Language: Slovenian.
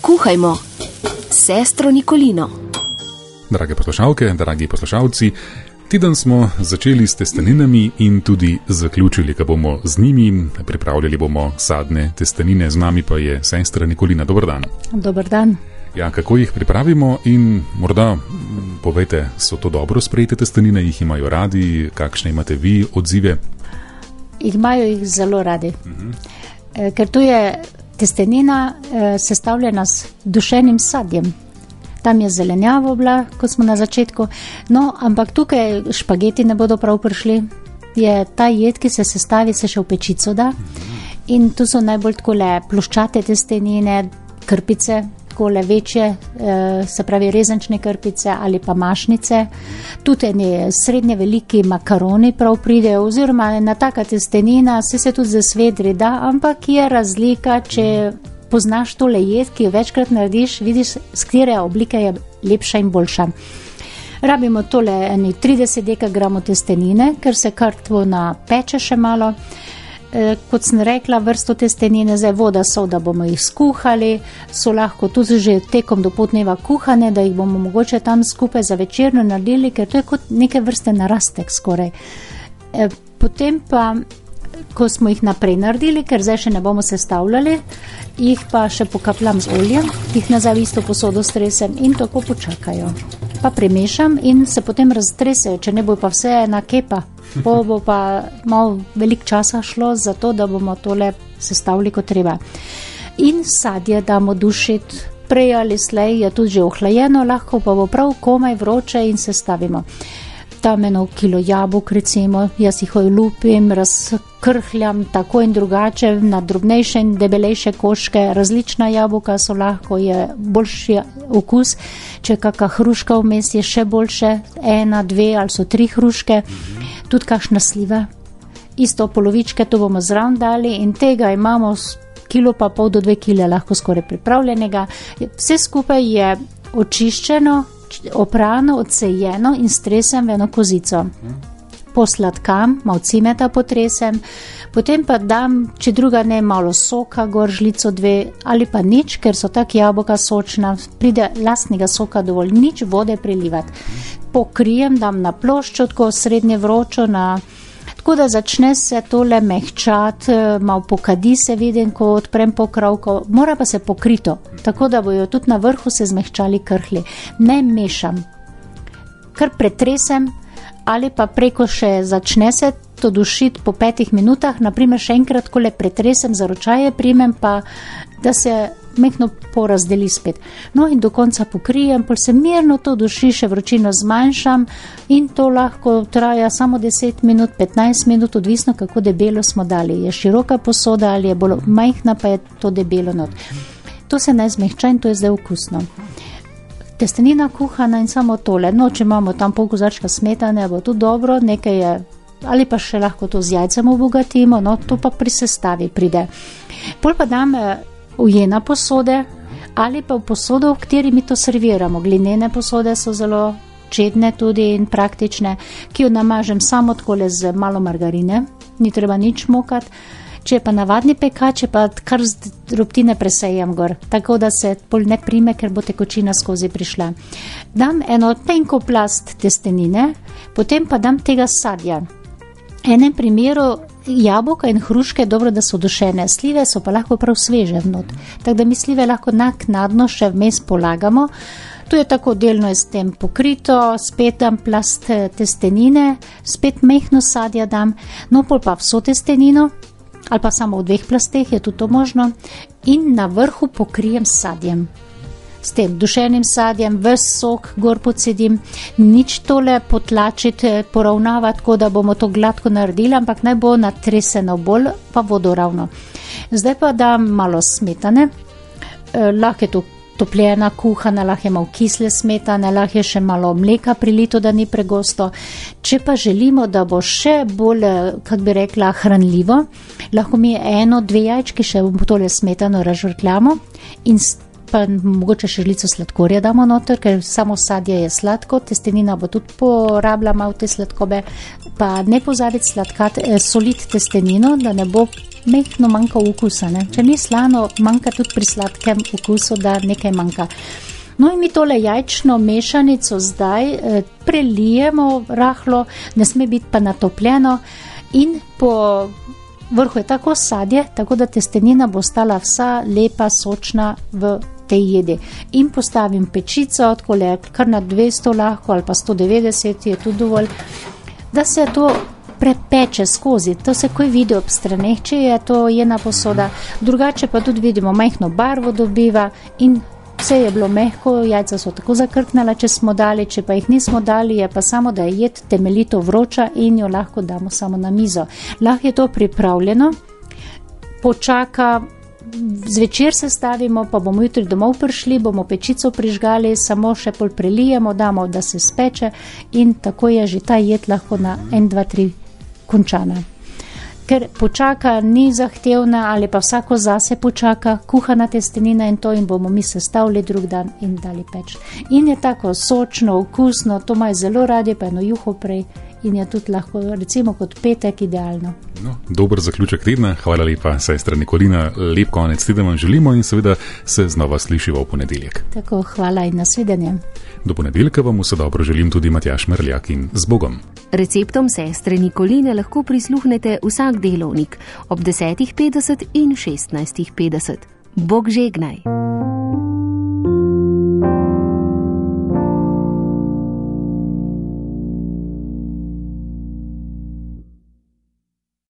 Kuhajmo s sestro Nikolino. Drage poslušalke, dragi poslušalci, teden smo začeli s testeninami in tudi zaključili, ko bomo z njimi. Pripravljali bomo sadne testenine, z nami pa je sestra Nikolina. Dober dan. Dober dan. Ja, kako jih pripravimo in morda povejte, so to dobro sprejete testenine, jih imajo radi, kakšne imate vi odzive? Imajo jih zelo radi, ker tu je testenina sestavljena s dušenim sadjem. Tam je zelenjavo bila, kot smo na začetku, no, ampak tukaj špageti ne bodo prav prišli. Je ta jed, ki se sestavi, se še v pečico da in tu so najbolj takole ploščate testenine, krpice, takole večje, se pravi rezančne krpice ali pa mašnice. Tudi srednje veliki makaroni prav pridejo, oziroma ena taka testenina, se tudi zasvedri da, ampak je razlika, če poznaš tole jed, ki jo večkrat narediš, vidiš, z katere oblike je lepša in boljša. Rabimo tole 30 dekagramov testenine, ker se kar tvo napeče še malo. Kot sem rekla, vrsto testenine, zdaj voda, sol, da bomo jih skuhali, so lahko tudi že tekom do potneva kuhane, da jih bomo mogoče tam skupaj za večerno naredili, ker to je kot neke vrste narastek skoraj. Potem pa, ko smo jih naprej naredili, ker zdaj še ne bomo sestavljali, jih pa še pokapljam z oljem, jih nazaj v isto posodo stresem in tako počakajo. Pa premešam in se potem raztresejo, če ne bo pa vse ena kepa. Bo pa malo veliko časa šlo za to, da bomo tole sestavili kot treba. In sadje damo dušiti, prej ali slej je tudi že ohlajeno, lahko pa bo prav komaj vroče in sestavimo. Tam 1 kilo jabolk recimo, jaz jih olupim, razkrhljam tako in drugače na drobnejše in debelejše koške, različna jabolka so lahko, je boljši okus, če kakšna hruška vmes je še boljše, 1, 2 ali so 3 hruške, tudi kakšna sliva, isto polovičke to bomo zraven dali in tega imamo 1,5 kilo do 2 kile lahko skoraj pripravljenega. Vse skupaj je očiščeno, oprano, odsejeno in stresem v eno kozico. Posladkam, malo cimeta potresem, potem pa dam, če druga ne, malo soka, gor žlico 2 ali pa nič, ker so tak jabolka sočna, pride lastnega soka dovolj, nič vode prilivati. Pokrijem, dam na ploščo, tako srednje vročo, tako da začne se tole mehčati, malo pokadi se, vidim, ko odprem pokrovko, mora pa se pokrito, tako da bojo tudi na vrhu se zmehčali krhlji. Ne mešam, kar pretresem ali pa preko še začne se to dušiti po 5 minutah, naprimer še enkrat kole pretresem, za ročaje primem pa, da se mehno porazdeli spet. No in do konca pokrijem, pol se mirno to duši, še vročino zmanjšam in to lahko traja samo 10 minut, 15 minut, odvisno kako debelo smo dali. Je široka posoda ali je bolj majhna, pa je to debelo not. To se naj zmehča in to je zdaj okusno. Testenina kuhana in samo tole. No, če imamo tam pol kozarčka smetane, bo tudi dobro, nekaj je, ali pa še lahko to z jajcem obogatimo, no, to pa pri sestavi pride. Pol pa dam ujena posode ali pa v posodo, v kateri mi to serviramo. Glinene posode so zelo čedne tudi in praktične, ki jo namažem samo takole z malo margarine, ni treba nič mokati. Če je pa navadni pekač, pa kar z drobtine presejem gor, tako da se pol ne prime, ker bo tekočina skozi prišla. Dam eno tenko plast testenine, potem pa dam tega sadja. V enem primeru jabolka in hruške je dobro, da so dušene, slive so pa lahko prav sveže vnot, tako da mi slive lahko naknadno še vmes polagamo. Tu je tako delno je s tem pokrito, spet dam plast testenine, spet mehno sadja dam, no pol pa vso testenino, ali pa samo v 2 plasteh, je tudi to možno, in na vrhu pokrijem sadjem. S tem dušenim sadjem, ves sok gor podsedim, nič tole potlačiti, poravnavati, tako da bomo to gladko naredili, ampak naj bo natreseno bolj, pa vodoravno. Zdaj pa dam malo smetane, lahko je to topljena, kuhana, lahko je malo kisle smetane, lahko je še malo mleka prilito, da ni pregosto. Če pa želimo, da bo še bolj, kako bi rekla, hranljivo, lahko mi 1, 2 jajčki še v tole smetano razžvrkljamo in pa mogoče še žlico sladkorja damo noter, ker samo sadje je sladko, testenina bo tudi porabila malo te sladkobe, pa ne pozabiti soliti testenino, da ne bo mehko manjka okusa. Ne? Če ni slano, manjka tudi pri sladkem okusu, da nekaj manjka. No in mi tole jajčno mešanico zdaj prelijemo rahlo, ne sme biti pa natopljeno in po vrhu je tako sadje, tako da testenina bo ostala vsa lepa, sočna v tej jedi. In postavim pečico, takole kar na 200 lahko ali pa 190 je tudi dovolj, da se to prepeče skozi. To se koji vidi ob straneh, če je to jena posoda. Drugače pa tudi vidimo, majhno barvo dobiva in vse je bilo mehko, jajca so tako zakrknala, če smo dali, če pa jih nismo dali, je pa samo, da je jed temeljito vroča in jo lahko damo samo na mizo. Lahko je to pripravljeno, počaka, zvečer se stavimo, pa bomo jutri domov prišli, bomo pečico prižgali, samo še pol prelijemo, damo, da se speče in tako je že ta jed lahko na 1, 2, 3 končana. Ker počaka, ni zahtevna ali pa vsako zase počaka, kuhana testenina in to in bomo mi sestavili drug dan in dali peč. In je tako sočno, okusno, to imajo zelo radi, pa eno juho prej in je tudi lahko, recimo kot petek, idealno. No, dober zaključek tedna, hvala lepa, sestra Nikolina, lep konec tedna vam želimo in seveda se znova slišiva v ponedeljek. Tako, hvala in nasvidenje. Do ponedeljka vam vse dobro želim tudi Matjaž Merljak in z Bogom. Receptom sestre Nikoline lahko prisluhnete vsak delovnik ob 10.50 in 16.50. Bog žegnaj.